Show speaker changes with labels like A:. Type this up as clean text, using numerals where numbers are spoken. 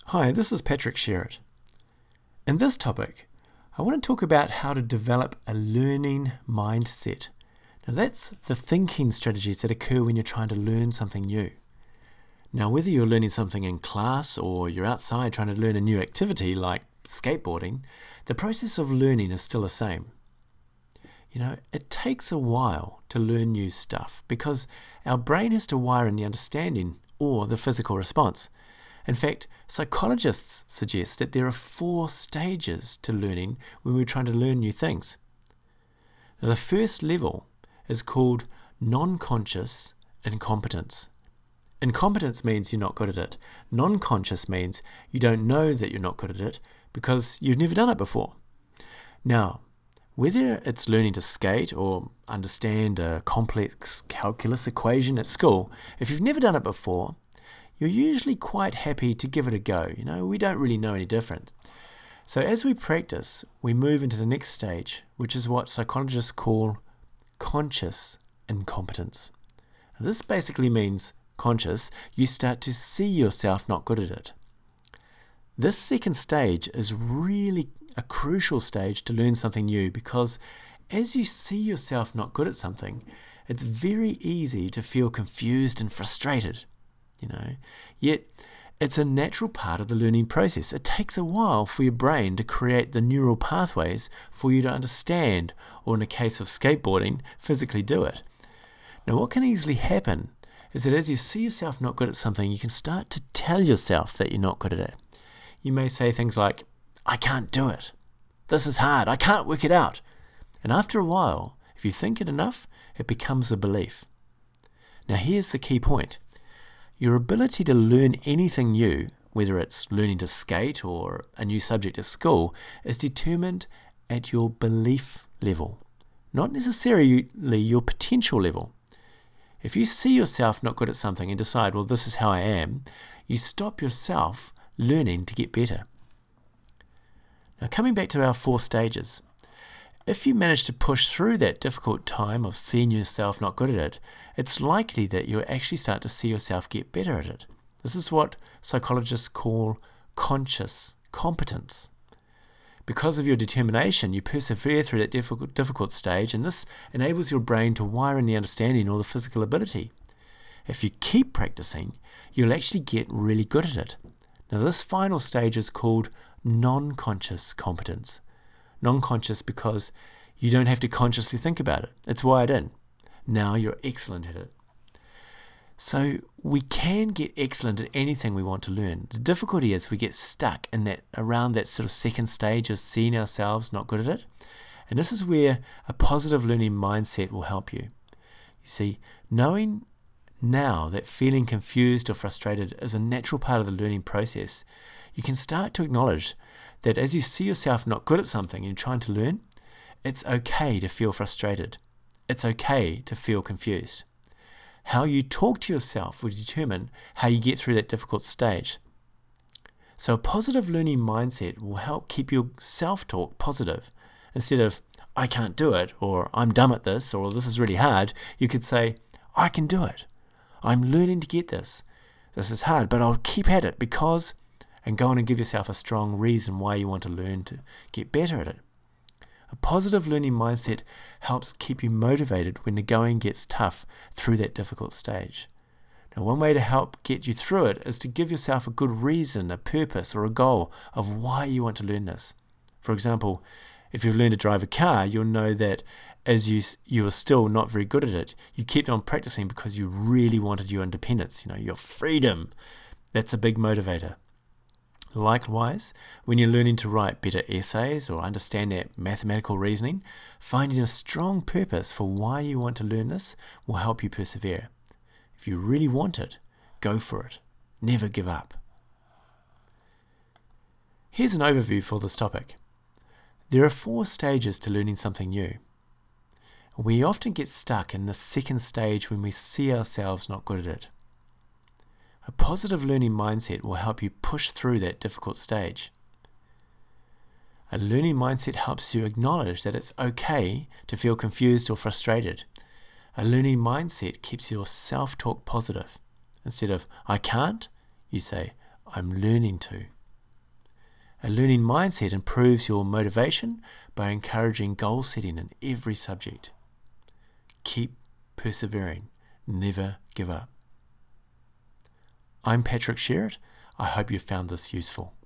A: Hi, this is Patrick Sherritt. In this topic, I want to talk about how to develop a learning mindset. Now that's the thinking strategies that occur when you're trying to learn something new. Now whether you're learning something in class or you're outside trying to learn a new activity like skateboarding, the process of learning is still the same. It takes a while to learn new stuff because our brain has to wire in the understanding or the physical response. In fact, psychologists suggest that there are 4 stages to learning when we're trying to learn new things. Now, the first level is called non-conscious incompetence. Incompetence means you're not good at it. Non-conscious means you don't know that you're not good at it because you've never done it before. Now, whether it's learning to skate or understand a complex calculus equation at school, if you've never done it before, you're usually quite happy to give it a go. We don't really know any different. So as we practice, we move into the next stage, which is what psychologists call conscious incompetence. Now, this basically means conscious, you start to see yourself not good at it. This second stage is really a crucial stage to learn something new because as you see yourself not good at something, it's very easy to feel confused and frustrated. Yet it's a natural part of the learning process. It takes a while for your brain to create the neural pathways for you to understand, or in the case of skateboarding, physically do it. Now what can easily happen is that as you see yourself not good at something, you can start to tell yourself that you're not good at it. You may say things like, I can't do it. This is hard. I can't work it out. And after a while, if you think it enough, it becomes a belief. Now here's the key point. Your ability to learn anything new, whether it's learning to skate or a new subject at school, is determined at your belief level, not necessarily your potential level. If you see yourself not good at something and decide, well, this is how I am, you stop yourself learning to get better. Now coming back to our 4 stages, if you manage to push through that difficult time of seeing yourself not good at it, it's likely that you'll actually start to see yourself get better at it. This is what psychologists call conscious competence. Because of your determination, you persevere through that difficult stage, and this enables your brain to wire in the understanding or the physical ability. If you keep practicing, you'll actually get really good at it. Now this final stage is called non-conscious competence. Non-conscious because you don't have to consciously think about it. It's wired in. Now you're excellent at it. So we can get excellent at anything we want to learn. The difficulty is we get stuck in around that sort of second stage of seeing ourselves not good at it. And this is where a positive learning mindset will help you. You see, knowing now that feeling confused or frustrated is a natural part of the learning process, you can start to acknowledge that as you see yourself not good at something and you're trying to learn, it's okay to feel frustrated. It's okay to feel confused. How you talk to yourself will determine how you get through that difficult stage. So a positive learning mindset will help keep your self-talk positive. Instead of, I can't do it, or I'm dumb at this, or this is really hard, you could say, I can do it. I'm learning to get this. This is hard, but I'll keep at it because, and go on and give yourself a strong reason why you want to learn to get better at it. A positive learning mindset helps keep you motivated when the going gets tough through that difficult stage. Now, one way to help get you through it is to give yourself a good reason, a purpose, or a goal of why you want to learn this. For example, if you've learned to drive a car, you'll know that as you are still not very good at it, you kept on practicing because you really wanted your independence, your freedom. That's a big motivator. Likewise, when you're learning to write better essays or understand that mathematical reasoning, finding a strong purpose for why you want to learn this will help you persevere. If you really want it, go for it. Never give up. Here's an overview for this topic. There are 4 stages to learning something new. We often get stuck in the second stage when we see ourselves not good at it. A positive learning mindset will help you push through that difficult stage. A learning mindset helps you acknowledge that it's okay to feel confused or frustrated. A learning mindset keeps your self-talk positive. Instead of, I can't, you say, I'm learning to. A learning mindset improves your motivation by encouraging goal setting in every subject. Keep persevering. Never give up. I'm Patrick Sherritt. I hope you found this useful.